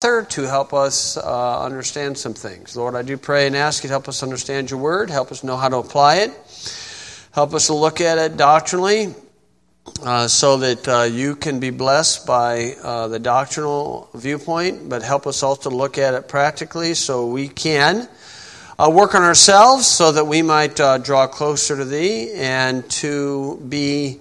to help us understand some things. Lord, I do pray and ask you to help us understand your word, help us know how to apply it, help us to look at it doctrinally so that you can be blessed by the doctrinal viewpoint, but help us also to look at it practically so we can work on ourselves so that we might draw closer to thee and to be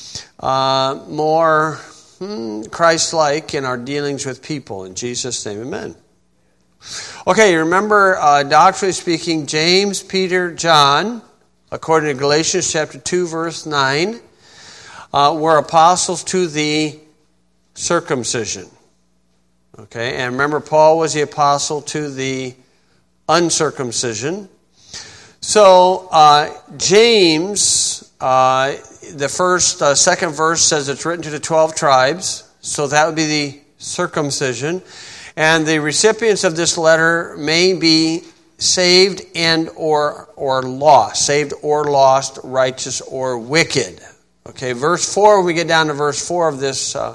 more Christ-like in our dealings with people. In Jesus' name, amen. Okay, you remember, doctrinally speaking, James, Peter, John, according to Galatians chapter 2, verse 9, were apostles to the circumcision. Okay, and remember, Paul was the apostle to the uncircumcision. So, James, the second verse says it's written to the 12 tribes, so that would be the circumcision. And the recipients of this letter may be saved and or lost. Saved or lost, righteous or wicked. Okay, verse 4, when we get down to verse 4 of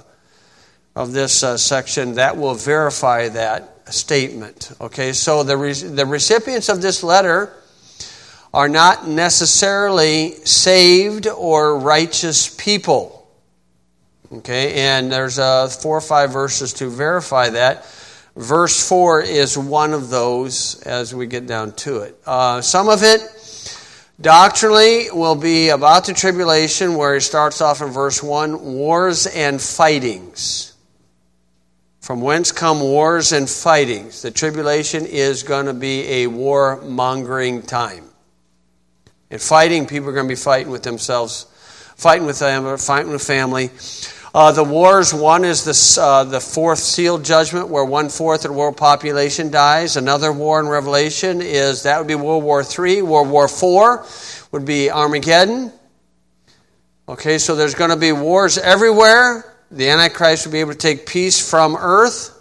this section, that will verify that statement. Okay, so the recipients of this letter are not necessarily saved or righteous people. Okay, and there's 4 or 5 verses to verify that. Verse 4 is one of those as we get down to it. Some of it doctrinally will be about the tribulation, where he starts off in verse 1, wars and fightings. From whence come wars and fightings? The tribulation is going to be a war-mongering time. And fighting, people are going to be fighting with themselves, fighting with them, fighting with family. The wars, one is the fourth seal judgment, where 1/4 of the world population dies. Another war in Revelation that would be World War III. World War IV would be Armageddon. Okay, so there's going to be wars everywhere. The Antichrist will be able to take peace from earth.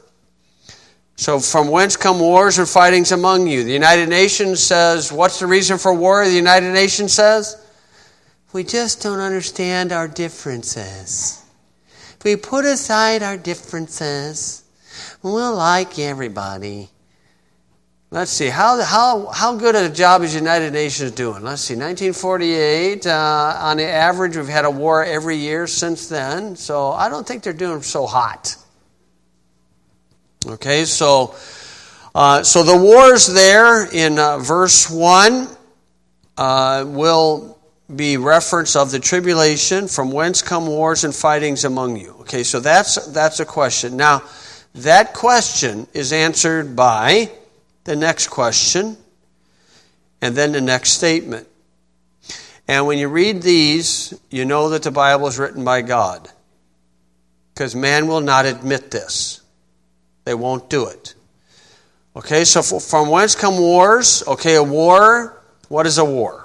So from whence come wars and fightings among you? The United Nations says, what's the reason for war? The United Nations says, we just don't understand our differences. If we put aside our differences, we'll like everybody. Let's see, how good a job is the United Nations doing? Let's see, 1948, on the average, we've had a war every year since then. So I don't think they're doing so hot. Okay, so the wars there in verse 1 will be reference of the tribulation, from whence come wars and fightings among you. Okay, so that's a question. Now, that question is answered by the next question and then the next statement. And when you read these, you know that the Bible is written by God, because man will not admit this. They won't do it. Okay, so from whence come wars? Okay, a war, what is a war?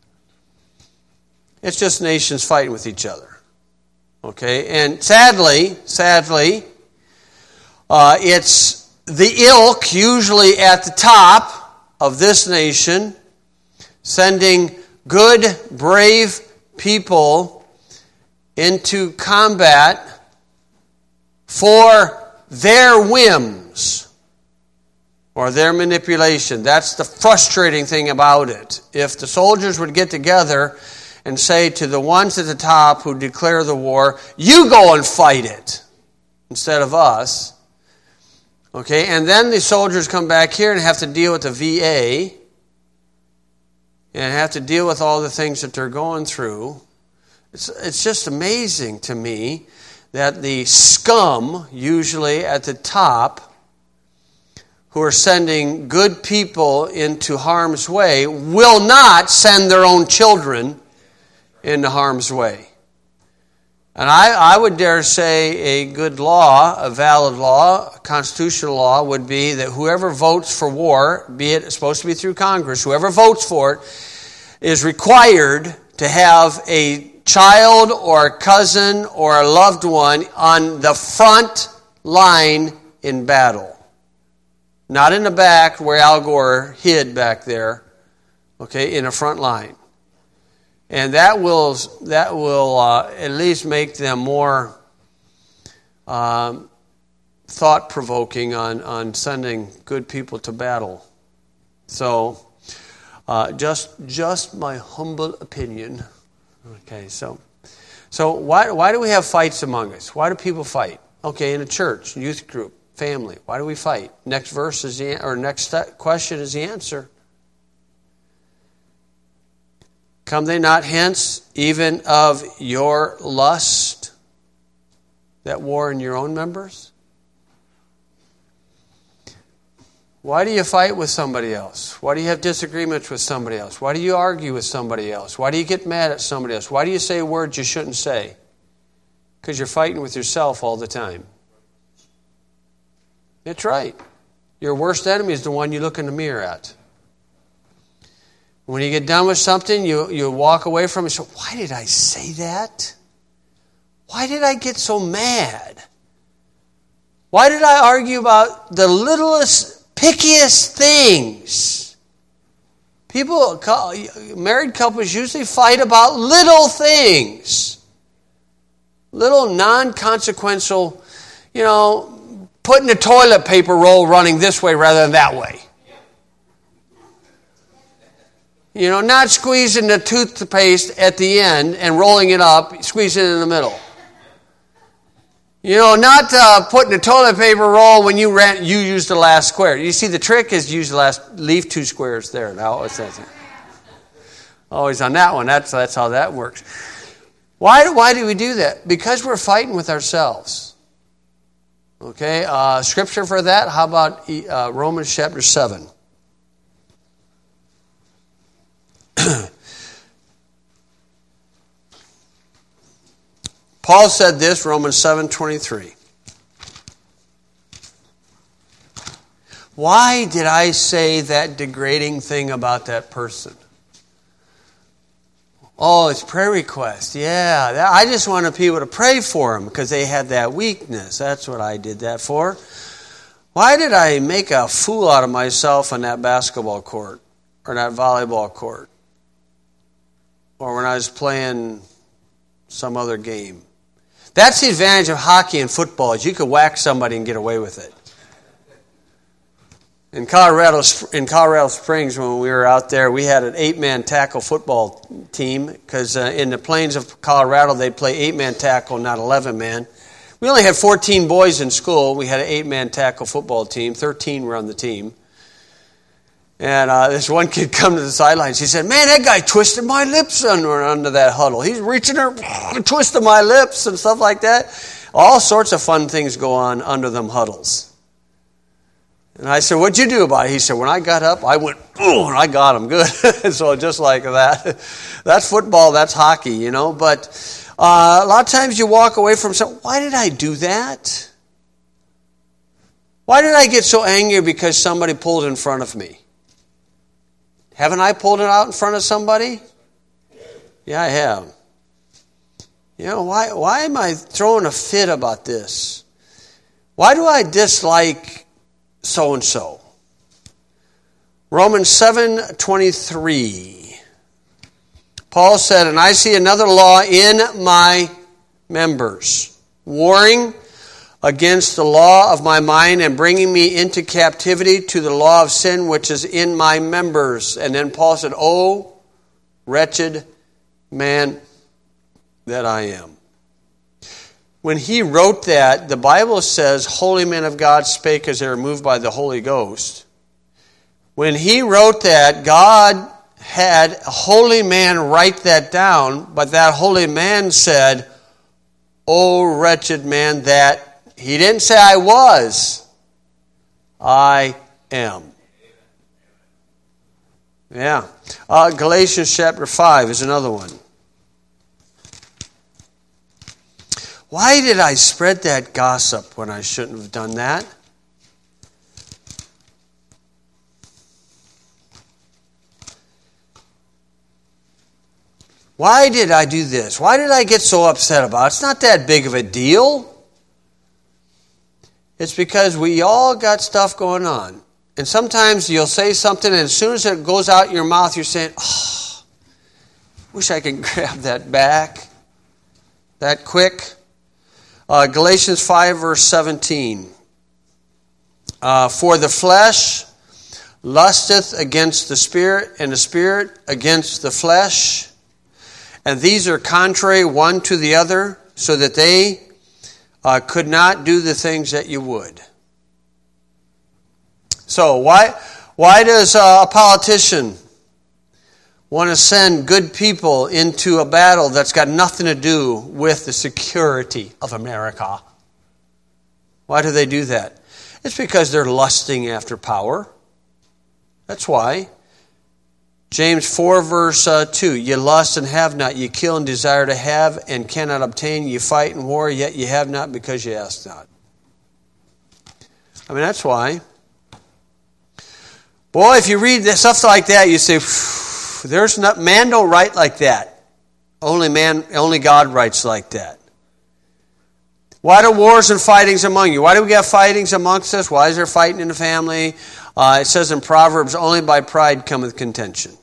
It's just nations fighting with each other. Okay, and sadly, it's the ilk, usually at the top of this nation, sending good, brave people into combat for their whims or their manipulation. That's the frustrating thing about it. If the soldiers would get together and say to the ones at the top who declare the war, you go and fight it, instead of us. Okay, and then the soldiers come back here and have to deal with the VA and have to deal with all the things that they're going through. It's just amazing to me that the scum, usually at the top, who are sending good people into harm's way, will not send their own children into harm's way. And I would dare say a good law, a valid law, a constitutional law would be that whoever votes for war, be it supposed to be through Congress, whoever votes for it is required to have a child or a cousin or a loved one on the front line in battle. Not in the back where Al Gore hid back there, okay, in a front line. And that will at least make them more thought-provoking on sending good people to battle. So, just my humble opinion. Okay, so why do we have fights among us? Why do people fight? Okay, in a church, youth group, family. Why do we fight? Next verse is next question is the answer. Come they not hence, even of your lust, that war in your own members? Why do you fight with somebody else? Why do you have disagreements with somebody else? Why do you argue with somebody else? Why do you get mad at somebody else? Why do you say words you shouldn't say? Because you're fighting with yourself all the time. That's right. Your worst enemy is the one you look in the mirror at. When you get done with something, you walk away from it and say, why did I say that? Why did I get so mad? Why did I argue about the littlest, pickiest things? Married couples usually fight about little things. Little non-consequential, putting the toilet paper roll running this way rather than that way. Not squeezing the toothpaste at the end and rolling it up, squeezing it in the middle. Not putting the toilet paper roll when you use the last square. You see, the trick is leave 2 squares there. Now it's always on that one. That's how that works. Why do we do that? Because we're fighting with ourselves. Okay, scripture for that. How about Romans chapter 7? Paul said this, Romans 7:23. Why did I say that degrading thing about that person? Oh, it's prayer request. Yeah, I just wanted people to pray for them because they had that weakness. That's what I did that for. Why did I make a fool out of myself on that basketball court or that volleyball court? Or when I was playing some other game? That's the advantage of hockey and football, is you could whack somebody and get away with it. In Colorado Springs, when we were out there, we had an 8-man tackle football team because in the plains of Colorado, they play 8-man tackle, not 11-man. We only had 14 boys in school. We had an 8-man tackle football team. 13 were on the team. And this one kid come to the sidelines. He said, man, that guy twisted my lips under that huddle. He's reaching there, twisting my lips and stuff like that. All sorts of fun things go on under them huddles. And I said, what'd you do about it? He said, when I got up, I went, ooh, and I got him good. So just like that. That's football, that's hockey, But a lot of times you walk away from something, why did I do that? Why did I get so angry because somebody pulled in front of me? Haven't I pulled it out in front of somebody? Yeah, I have. Why am I throwing a fit about this? Why do I dislike so-and-so? Romans 7:23. Paul said, and I see another law in my members, warring against the law of my mind and bringing me into captivity to the law of sin which is in my members. And then Paul said, oh, wretched man that I am. When he wrote that, the Bible says, holy men of God spake as they were moved by the Holy Ghost. When he wrote that, God had a holy man write that down, but that holy man said, oh, wretched man that he didn't say I was. I am. Yeah. Galatians chapter 5 is another one. Why did I spread that gossip when I shouldn't have done that? Why did I do this? Why did I get so upset about it? It's not that big of a deal. It's because we all got stuff going on. And sometimes you'll say something, and as soon as it goes out your mouth, you're saying, oh, wish I could grab that back that quick. Galatians 5, verse 17. For the flesh lusteth against the Spirit, and the Spirit against the flesh. And these are contrary one to the other, so that they could not do the things that you would. So why does a politician want to send good people into a battle that's got nothing to do with the security of America? Why do they do that? It's because they're lusting after power. That's why. James 4 verse 2, you lust and have not, you kill and desire to have and cannot obtain, you fight and war, yet you have not because you ask not. I mean, that's why. Boy, if you read stuff like that, you say, there's not, man don't write like that. Only God writes like that. Why do wars and fightings among you? Why do we have fightings amongst us? Why is there fighting in the family? It says in Proverbs, only by pride cometh contention.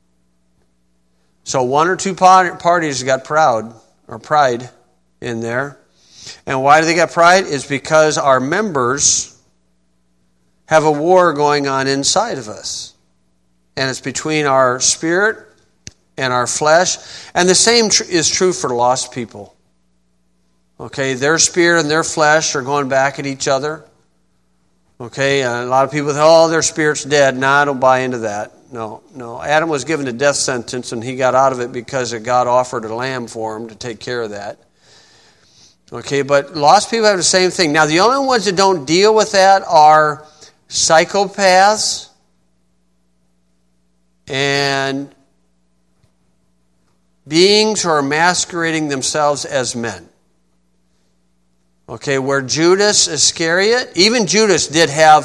So one or two parties got pride in there. And why do they got pride? It's because our members have a war going on inside of us. And it's between our spirit and our flesh. And the same is true for lost people. Okay, their spirit and their flesh are going back at each other. Okay, a lot of people think, their spirit's dead. No, I don't buy into that. No. Adam was given a death sentence and he got out of it because God offered a lamb for him to take care of that. Okay, but lost people have the same thing. Now, the only ones that don't deal with that are psychopaths and beings who are masquerading themselves as men. Okay, where Judas Iscariot, even Judas did have,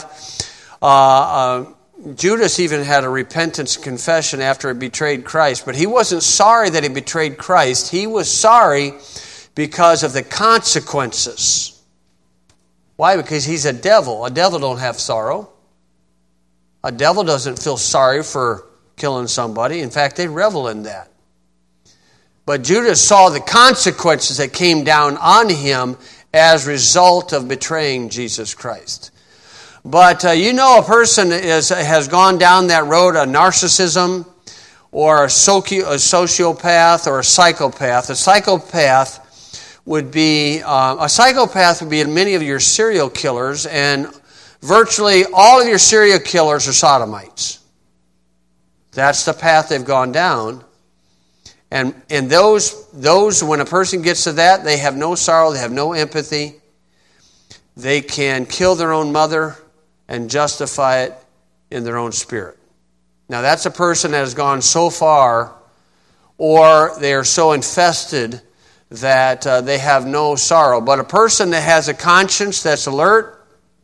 Judas even had a repentance confession after he betrayed Christ, but he wasn't sorry that he betrayed Christ. He was sorry because of the consequences. Why? Because he's a devil. A devil don't have sorrow. A devil doesn't feel sorry for killing somebody. In fact, they revel in that. But Judas saw the consequences that came down on him as a result of betraying Jesus Christ. But a person has gone down that road of narcissism or a sociopath or a psychopath. A psychopath would be many of your serial killers, and virtually all of your serial killers are sodomites. That's the path they've gone down. And those, when a person gets to that, they have no sorrow, they have no empathy. They can kill their own mother and justify it in their own spirit. Now that's a person that has gone so far, or they are so infested that they have no sorrow. But a person that has a conscience that's alert,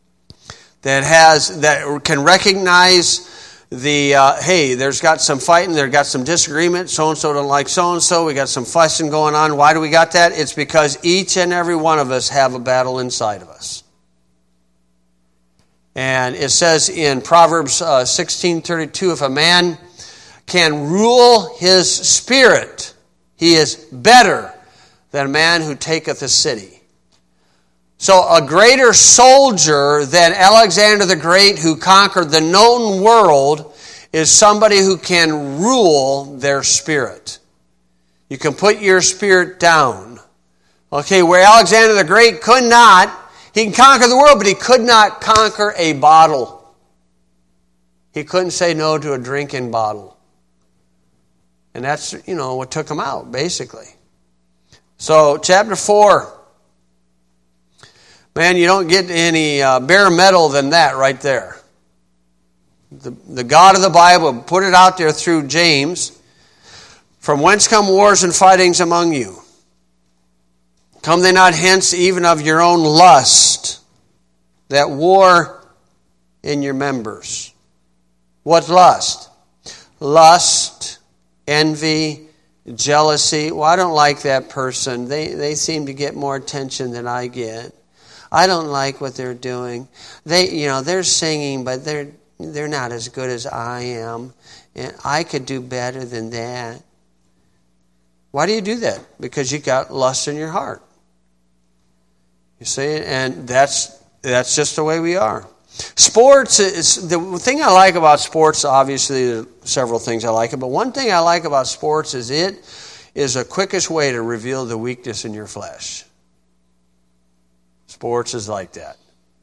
that can recognize hey, there's got some fighting, there's got some disagreement, so-and-so don't like so-and-so, we got some fussing going on. Why do we got that? It's because each and every one of us have a battle inside of us. And it says in Proverbs 16:32, if a man can rule his spirit, he is better than a man who taketh a city. So a greater soldier than Alexander the Great, who conquered the known world, is somebody who can rule their spirit. You can put your spirit down. Okay, where Alexander the Great could not, he can conquer the world, but he could not conquer a bottle. He couldn't say no to a drinking bottle. And that's, what took him out, basically. So, chapter 4. Man, you don't get any bare metal than that right there. The God of the Bible put it out there through James. From whence come wars and fightings among you? Come they not hence even of your own lust, that war in your members? What lust? Lust, envy, jealousy. Well, I don't like that person. They seem to get more attention than I get. I don't like what they're doing. They're singing, but they're not as good as I am. And I could do better than that. Why do you do that? Because you got lust in your heart. You see, and that's just the way we are. Sports is the thing I like about sports. Obviously, there are several things I like it, but one thing I like about sports is it is the quickest way to reveal the weakness in your flesh. Sports is like that.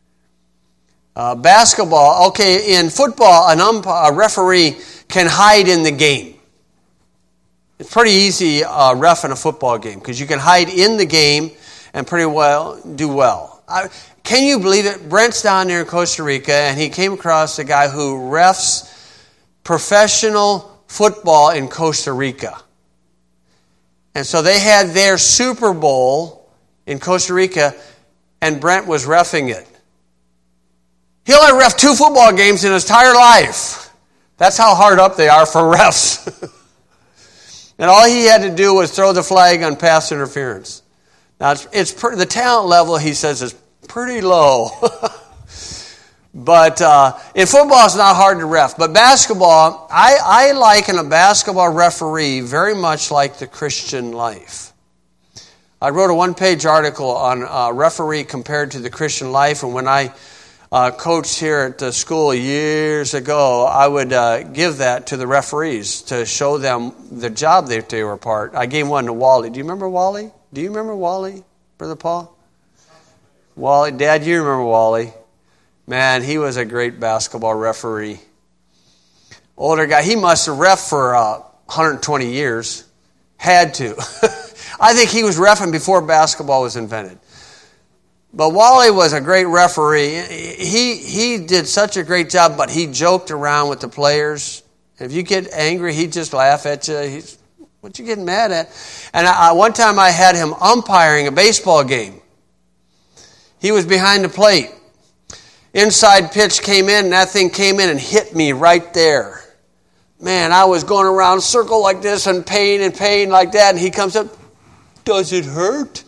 Basketball, okay, in football, a referee can hide in the game. It's pretty easy ref in a football game because you can hide in the game and pretty well do well. Can you believe it? Brent's down there in Costa Rica, and he came across a guy who refs professional football in Costa Rica. And so they had their Super Bowl in Costa Rica, and Brent was reffing it. He only reffed 2 football games in his entire life. That's how hard up they are for refs. And all he had to do was throw the flag on pass interference. Now, the talent level, he says, is pretty low. But in football, it's not hard to ref. But basketball, I liken a basketball referee very much like the Christian life. I wrote a 1-page article on referee compared to the Christian life. And when I coached here at the school years ago, I would give that to the referees to show them the job that they were part. I gave one to Wally. Do you remember Wally? Do you remember Wally, Brother Paul? Wally, Dad, you remember Wally. Man, he was a great basketball referee. Older guy. He must have reffed for 120 years. Had to. I think he was reffing before basketball was invented. But Wally was a great referee. He did such a great job, but he joked around with the players. If you get angry, he'd just laugh at you. What you getting mad at? And one time I had him umpiring a baseball game. He was behind the plate. Inside pitch came in, and that thing came in and hit me right there. Man, I was going around a circle like this and pain like that, and he comes up, "Does it hurt?"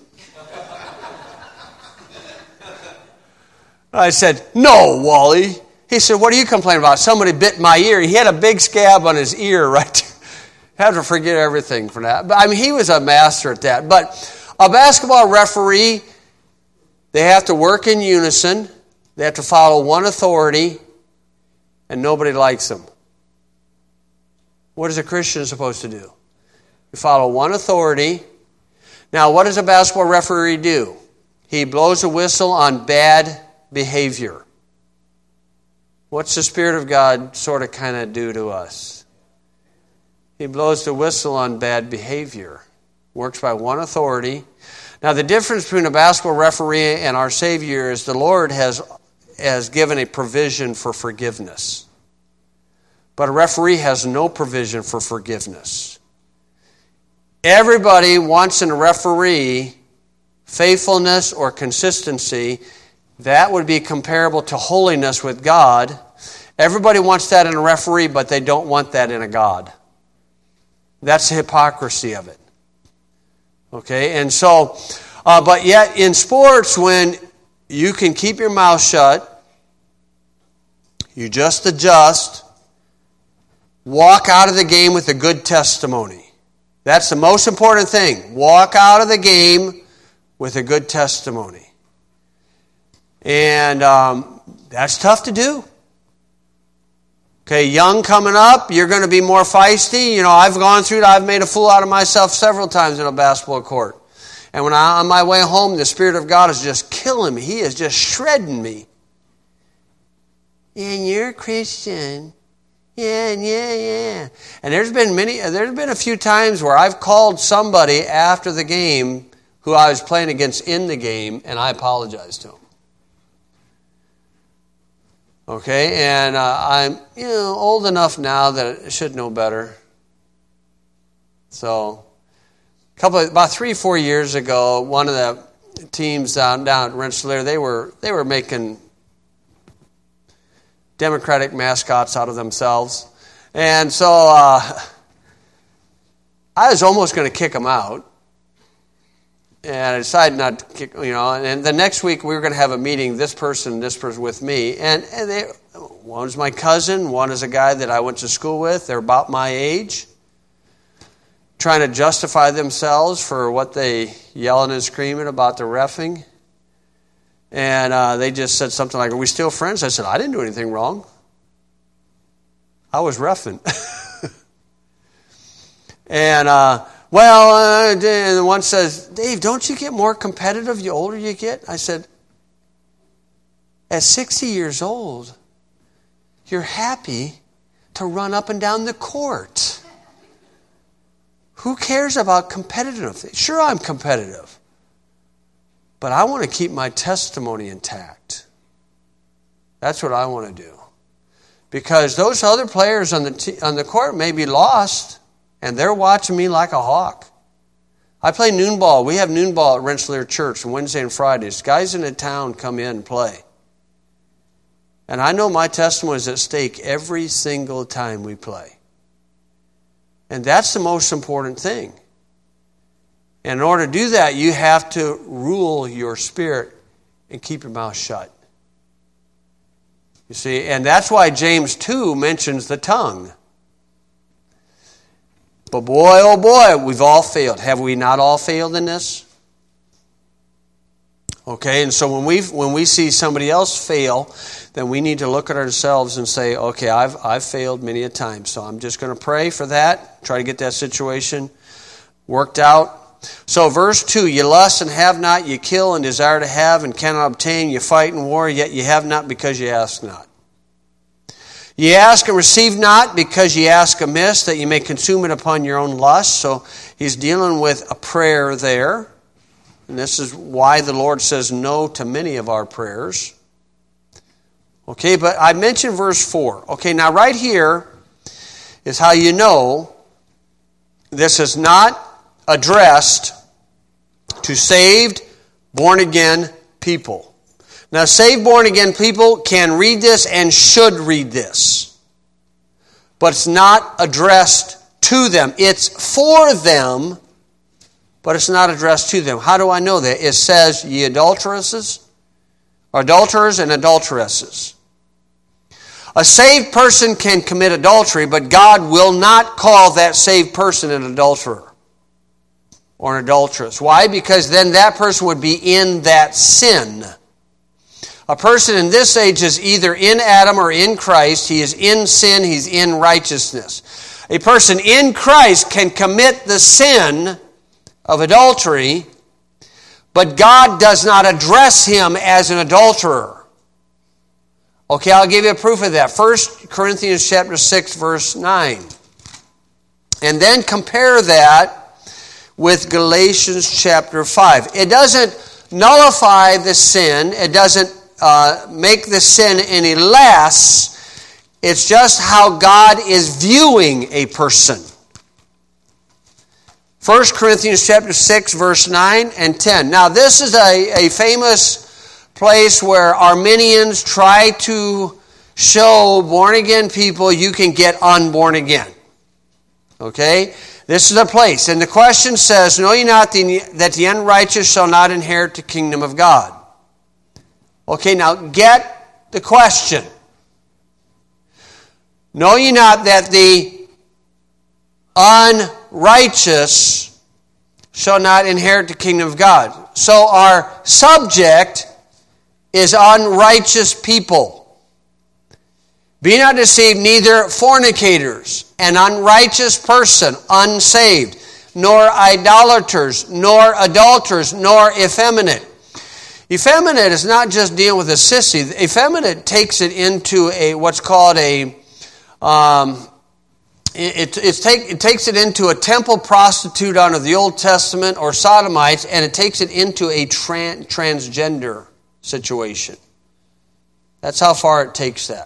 I said, "No, Wally." He said, "What are you complaining about? Somebody bit my ear." He had a big scab on his ear right there. I have to forget everything for that. But I mean, he was a master at that. But a basketball referee, they have to work in unison. They have to follow one authority, and nobody likes them. What is a Christian supposed to do? You follow one authority. Now, what does a basketball referee do? He blows a whistle on bad behavior. What's the Spirit of God sort of kind of do to us? He blows the whistle on bad behavior. Works by one authority. Now, the difference between a basketball referee and our Savior is the Lord has given a provision for forgiveness. But a referee has no provision for forgiveness. Everybody wants in a referee faithfulness or consistency. That would be comparable to holiness with God. Everybody wants that in a referee, but they don't want that in a God. That's the hypocrisy of it. Okay, and so, but yet in sports, when you can keep your mouth shut, you just adjust, walk out of the game with a good testimony. That's the most important thing. Walk out of the game with a good testimony. And that's tough to do. Okay, young coming up, you're going to be more feisty. You know, I've gone through it. I've made a fool out of myself several times in a basketball court. And when I'm on my way home, the Spirit of God is just killing me. He is just shredding me. And you're a Christian. Yeah. And there's been a few times where I've called somebody after the game who I was playing against in the game, and I apologized to him. Okay, and I'm old enough now that I should know better. So, about 3-4 years ago, one of the teams down at Rensselaer, they were making Democratic mascots out of themselves, and so I was almost going to kick them out. And I decided not to kick, and the next week we were going to have a meeting, this person with me. And one is my cousin, one is a guy that I went to school with. They're about my age, trying to justify themselves for what they yelling and screaming about the reffing. And they just said something like, "Are we still friends?" I said, "I didn't do anything wrong. I was roughing." And, and one says, "Dave, don't you get more competitive the older you get?" I said, "At 60 years old, you're happy to run up and down the court. Who cares about competitiveness? Sure, I'm competitive. But I want to keep my testimony intact. That's what I want to do. Because those other players on the court may be lost, and they're watching me like a hawk. I play noon ball. We have noon ball at Rensselaer Church on Wednesday and Fridays. Guys in the town come in and play. And I know my testimony is at stake every single time we play. And that's the most important thing. And in order to do that, you have to rule your spirit and keep your mouth shut. You see, and that's why James 2 mentions the tongue. But boy, oh boy, we've all failed. Have we not all failed in this? Okay, and so when we see somebody else fail, then we need to look at ourselves and say, okay, I've failed many a time, so I'm just going to pray for that, try to get that situation worked out. So verse 2, you lust and have not, you kill and desire to have and cannot obtain, you fight and war, yet you have not because you ask not. Ye ask and receive not because ye ask amiss, that ye may consume it upon your own lust. So he's dealing with a prayer there. And this is why the Lord says no to many of our prayers. Okay, but I mentioned verse 4. Okay, now right here is how you know this is not addressed to saved, born-again people. Now, saved, born-again people can read this and should read this. But it's not addressed to them. It's for them, but it's not addressed to them. How do I know that? It says, ye adulterers and adulteresses. A saved person can commit adultery, but God will not call that saved person an adulterer or an adulteress. Why? Because then that person would be in that sin. A person in this age is either in Adam or in Christ. He is in sin, he's in righteousness. A person in Christ can commit the sin of adultery, but God does not address him as an adulterer. Okay, I'll give you a proof of that. 1 Corinthians chapter 6, verse 9. And then compare that with Galatians chapter 5. It doesn't nullify the sin. It doesn't make the sin any less. It's just how God is viewing a person. 1 Corinthians chapter 6, verse 9 and 10. Now, this is a famous place where Arminians try to show born-again people you can get unborn again. Okay? This is a place. And the question says, know ye not that the unrighteous shall not inherit the kingdom of God? Okay, now get the question. Know ye not that the unrighteous shall not inherit the kingdom of God? So our subject is unrighteous people. Be not deceived, neither fornicators, an unrighteous person, unsaved, nor idolaters, nor adulterers, nor effeminate. Effeminate is not just dealing with a sissy. Effeminate takes it into what's called it takes it into a temple prostitute under the Old Testament or sodomites, and it takes it into a transgender situation. That's how far it takes that.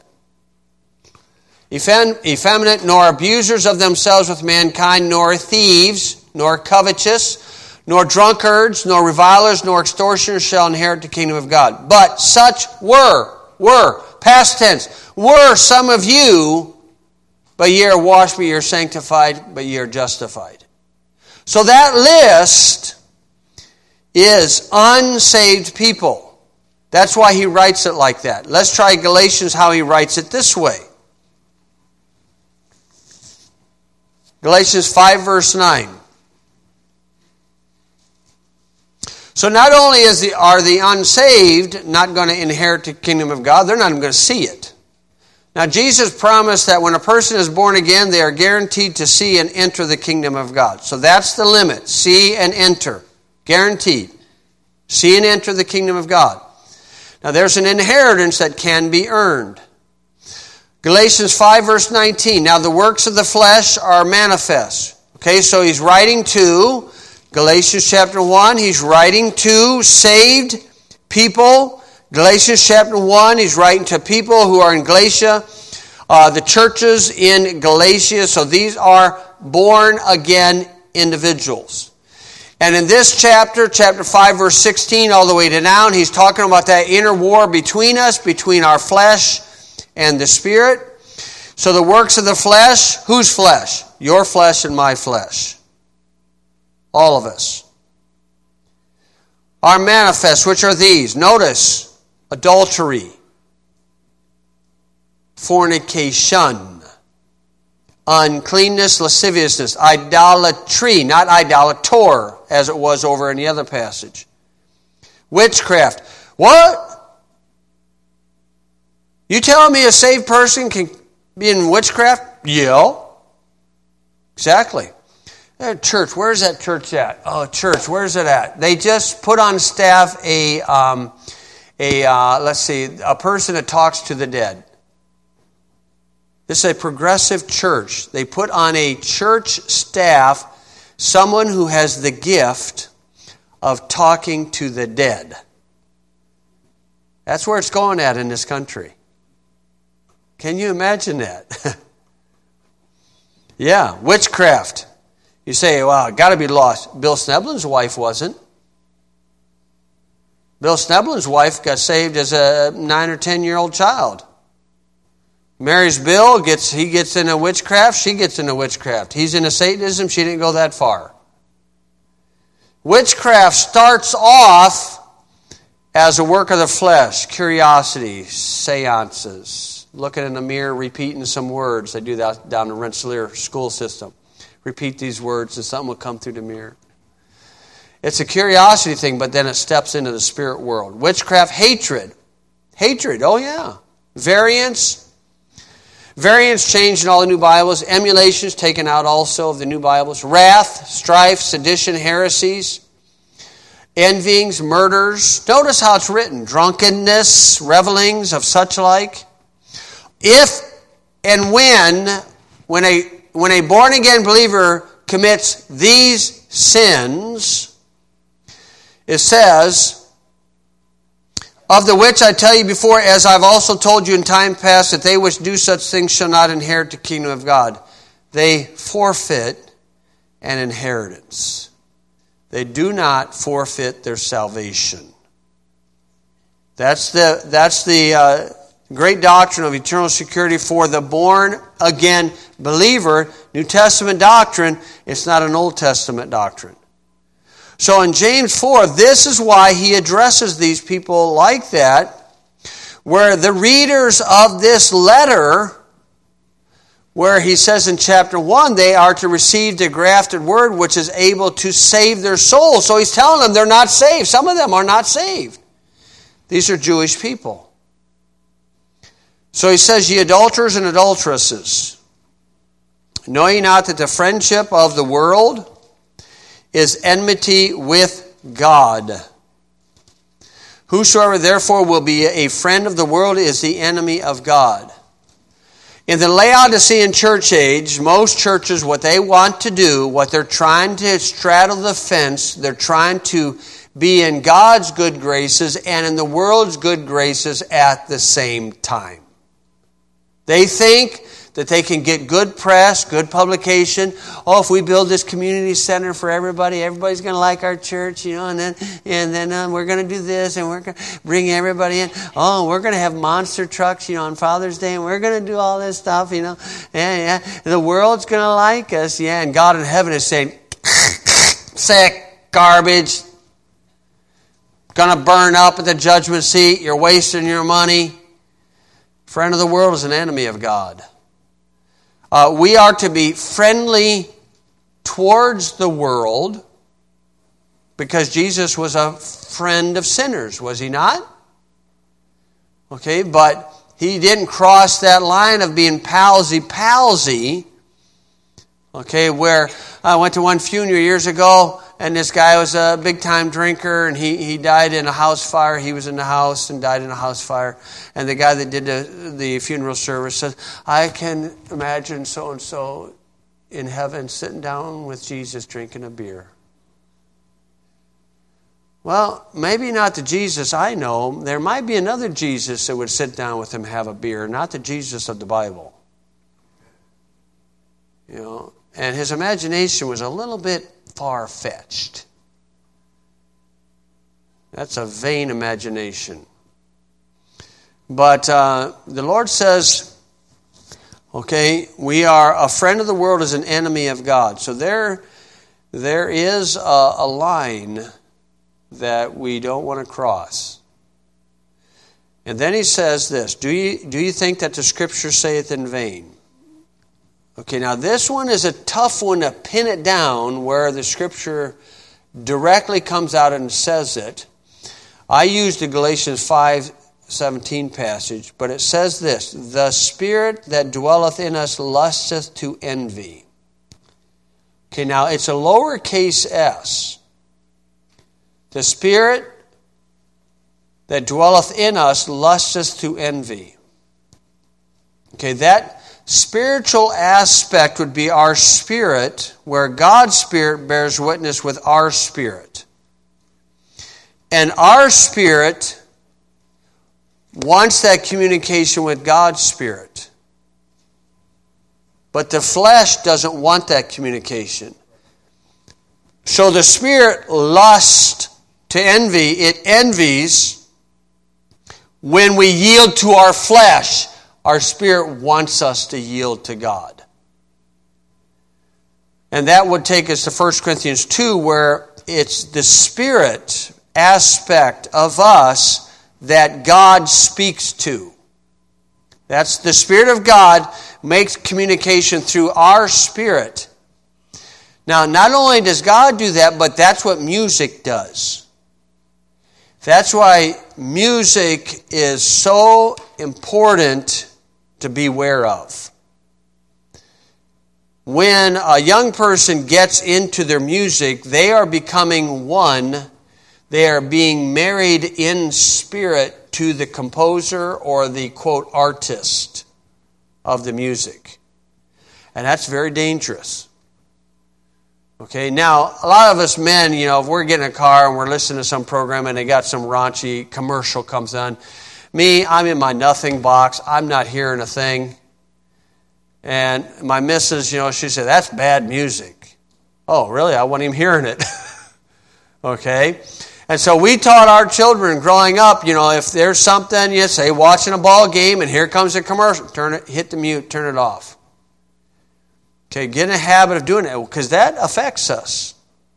Effeminate, nor abusers of themselves with mankind, nor thieves, nor covetous, nor drunkards, nor revilers, nor extortioners shall inherit the kingdom of God. But such were, past tense, were some of you, but ye are washed, but ye are sanctified, but ye are justified. So that list is unsaved people. That's why he writes it like that. Let's try Galatians, how he writes it this way. Galatians 5, verse 9. So not only are the unsaved not going to inherit the kingdom of God, they're not even going to see it. Now, Jesus promised that when a person is born again, they are guaranteed to see and enter the kingdom of God. So that's the limit. See and enter. Guaranteed. See and enter the kingdom of God. Now, there's an inheritance that can be earned. Galatians 5, verse 19. Now, the works of the flesh are manifest. Okay, so he's writing to Galatians chapter 1. He's writing to saved people. Galatians chapter 1, he's writing to people who are in Galatia, the churches in Galatia. So these are born-again individuals. And in this chapter 5, verse 16, all the way to down, he's talking about that inner war between us, between our flesh and the Spirit. So the works of the flesh, whose flesh? Your flesh and my flesh. All of us. Are manifest, which are these? Notice. Adultery, fornication, uncleanness, lasciviousness, idolatry, not idolator, as it was over in the other passage. Witchcraft. What? You telling me a saved person can be in witchcraft? Yeah. Exactly. Church, where's that church at? Oh, church, where's it at? They just put on staff a person that talks to the dead. This is a progressive church. They put on a church staff someone who has the gift of talking to the dead. That's where it's going at in this country. Can you imagine that? Yeah, witchcraft. You say, well, got to be lost. Bill Sneblin's wife wasn't. Bill Sneblin's wife got saved as a 9 or 10-year-old child. Marries Bill, he gets into witchcraft, she gets into witchcraft. He's into Satanism, she didn't go that far. Witchcraft starts off as a work of the flesh, curiosity, seances, looking in the mirror, repeating some words. They do that down the Rensselaer school system. Repeat these words and something will come through the mirror. It's a curiosity thing, but then it steps into the spirit world. Witchcraft, hatred. Hatred, oh yeah. Variance changed in all the new Bibles. Emulations taken out also of the new Bibles. Wrath, strife, sedition, heresies. Envyings, murders. Notice how it's written. Drunkenness, revelings of such like. If and when a born-again believer commits these sins, it says, of the which I tell you before, as I've also told you in time past, that they which do such things shall not inherit the kingdom of God. They forfeit an inheritance. They do not forfeit their salvation. That's the great doctrine of eternal security for the born-again believer. New Testament doctrine, it's not an Old Testament doctrine. So in James 4, this is why he addresses these people like that, where the readers of this letter, where he says in chapter 1, they are to receive the grafted word which is able to save their soul. So he's telling them they're not saved. Some of them are not saved. These are Jewish people. So he says, ye adulterers and adulteresses, know ye not that the friendship of the world is enmity with God? Whosoever therefore will be a friend of the world is the enemy of God. In the Laodicean church age, most churches, what they want to do, what they're trying to straddle the fence, they're trying to be in God's good graces and in the world's good graces at the same time. They think that they can get good press, good publication. Oh, if we build this community center for everybody, everybody's going to like our church, and then we're going to do this, and we're going to bring everybody in. Oh, we're going to have monster trucks, on Father's Day, and we're going to do all this stuff, Yeah. The world's going to like us, and God in heaven is saying, sick, garbage, going to burn up at the judgment seat. You're wasting your money. Friend of the world is an enemy of God. We are to be friendly towards the world, because Jesus was a friend of sinners, was he not? Okay, but he didn't cross that line of being palsy. Okay, where I went to one funeral years ago, and this guy was a big-time drinker, and he died in a house fire. He was in the house and died in a house fire. And the guy that did the funeral service said, I can imagine so-and-so in heaven sitting down with Jesus drinking a beer. Well, maybe not the Jesus I know. There might be another Jesus that would sit down with him and have a beer, not the Jesus of the Bible. You know, and his imagination was a little bit far-fetched. That's a vain imagination. But the Lord says, okay, we are a friend of the world is an enemy of God. So there is a line that we don't want to cross. And then he says this, do you think that the Scripture saith in vain? Okay, now this one is a tough one to pin it down where the Scripture directly comes out and says it. I used the Galatians 5:17 passage, but it says this, the Spirit that dwelleth in us lusteth to envy. Okay, now it's a lowercase s. The Spirit that dwelleth in us lusteth to envy. Okay, that spiritual aspect would be our spirit, where God's Spirit bears witness with our spirit. And our spirit wants that communication with God's Spirit. But the flesh doesn't want that communication. So the Spirit lusts to envy. It envies when we yield to our flesh. Our spirit wants us to yield to God. And that would take us to 1 Corinthians 2, where it's the spirit aspect of us that God speaks to. That's the Spirit of God makes communication through our spirit. Now, not only does God do that, but that's what music does. That's why music is so important to be aware of. When a young person gets into their music, they are becoming one. They are being married in spirit to the composer or the, quote, artist of the music. And that's very dangerous. Okay, now, a lot of us men, you know, if we're getting in a car and we're listening to some program and they got some raunchy commercial comes on, me, I'm in my nothing box. I'm not hearing a thing. And my missus, you know, she said, that's bad music. Oh, really? I wasn't even hearing it. Okay? And so we taught our children growing up, you know, if there's something, you say, watching a ball game and here comes a commercial, hit the mute, turn it off. Okay, get in a habit of doing it because that affects us.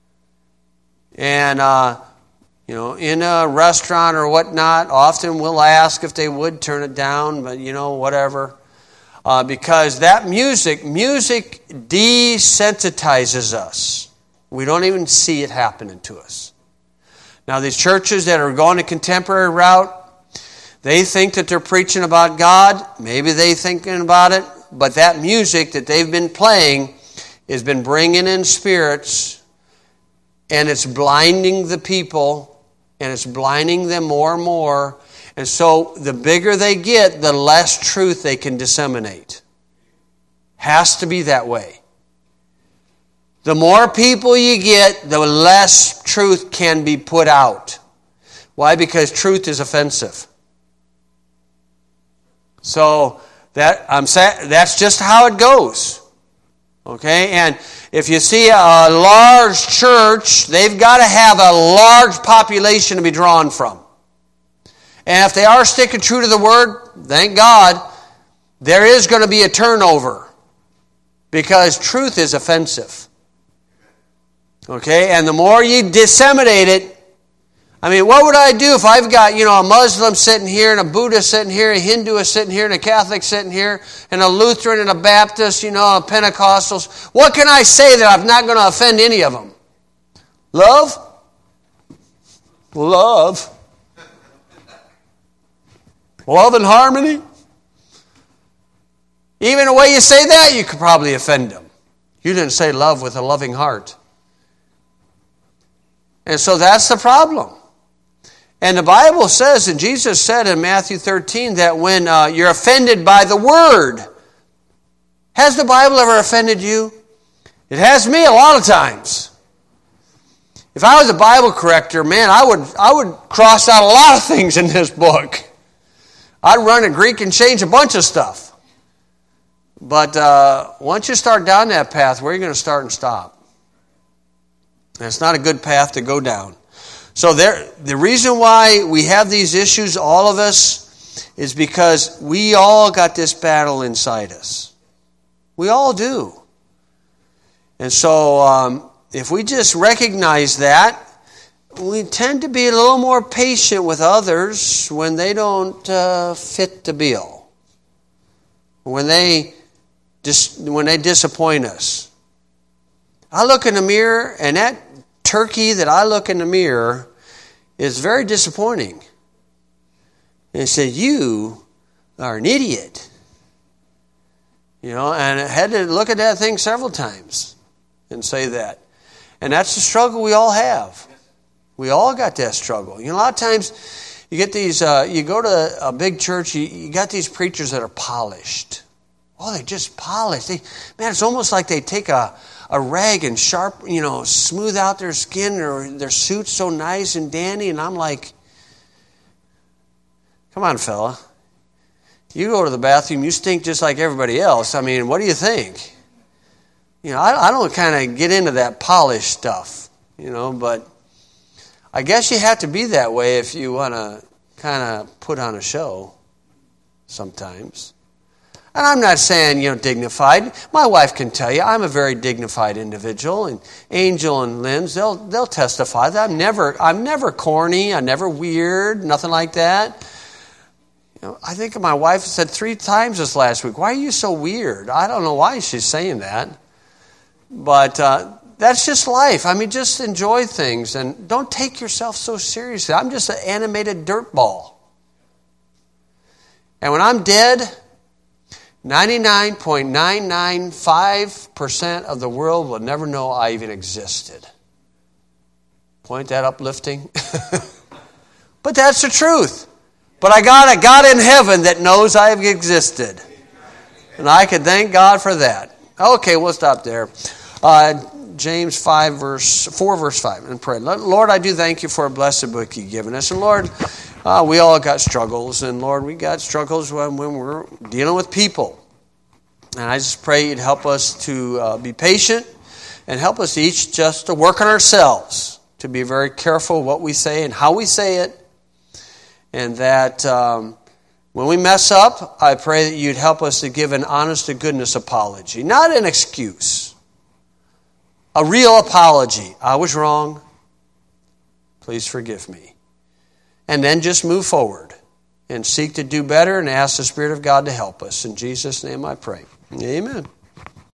And, you know, in a restaurant or whatnot, often we'll ask if they would turn it down, but, you know, whatever. Because that music desensitizes us. We don't even see it happening to us. Now, these churches that are going a contemporary route, they think that they're preaching about God. Maybe they're thinking about it. But that music that they've been playing has been bringing in spirits, and it's blinding the people, and it's blinding them more and more. And so the bigger they get, the less truth they can disseminate. Has to be that way. The more people you get, the less truth can be put out. Why? Because truth is offensive. So that's just how it goes. Okay? And if you see a large church, they've got to have a large population to be drawn from. And if they are sticking true to the Word, thank God, there is going to be a turnover. Because truth is offensive. Okay? And the more you disseminate it, I mean, what would I do if I've got, you know, a Muslim sitting here and a Buddhist sitting here, a Hinduist sitting here and a Catholic sitting here and a Lutheran and a Baptist, you know, a Pentecostals. What can I say that I'm not going to offend any of them? Love? Love. Love and harmony. Even the way you say that, you could probably offend them. You didn't say love with a loving heart. And so that's the problem. And the Bible says, and Jesus said in Matthew 13, that when you're offended by the word, has the Bible ever offended you? It has me a lot of times. If I was a Bible corrector, man, I would cross out a lot of things in this book. I'd run to Greek and change a bunch of stuff. But once you start down that path, where are you going to start and stop? And it's not a good path to go down. So the reason why we have these issues, all of us, is because we all got this battle inside us. We all do. And so if we just recognize that, we tend to be a little more patient with others when they don't fit the bill. When they disappoint us. I look in the mirror, and that turkey that I look in the mirror is very disappointing. And I said, "You are an idiot." And I had to look at that thing several times and say that. And that's the struggle we all have. We all got that struggle. A lot of times you get these, you go to a big church, you got these preachers that are polished. Oh, they just polish. Man, it's almost like they take a rag and smooth out their skin, or their suit's so nice and dandy. And I'm like, come on, fella. You go to the bathroom, you stink just like everybody else. I mean, what do you think? I don't kind of get into that polished stuff, but I guess you have to be that way if you want to kind of put on a show sometimes. And I'm not saying, dignified. My wife can tell you I'm a very dignified individual, and Angel and Linz, they'll testify that I'm never corny, I'm never weird, nothing like that. I think my wife said 3 times this last week, "Why are you so weird?" I don't know why she's saying that. But that's just life. I mean, just enjoy things and don't take yourself so seriously. I'm just an animated dirt ball. And when I'm dead, 99.995% of the world will never know I even existed. Point that uplifting? But that's the truth. But I got a God in heaven that knows I've existed. And I can thank God for that. Okay, we'll stop there. James 4 verse 5, and pray. Lord, I do thank you for a blessed book you've given us. And Lord, we all got struggles. And Lord, we got struggles when we're dealing with people. And I just pray you'd help us to be patient and help us each just to work on ourselves, to be very careful what we say and how we say it. And that when we mess up, I pray that you'd help us to give an honest-to-goodness apology. Not an excuse. A real apology. I was wrong. Please forgive me. And then just move forward and seek to do better and ask the Spirit of God to help us. In Jesus' name I pray. Amen.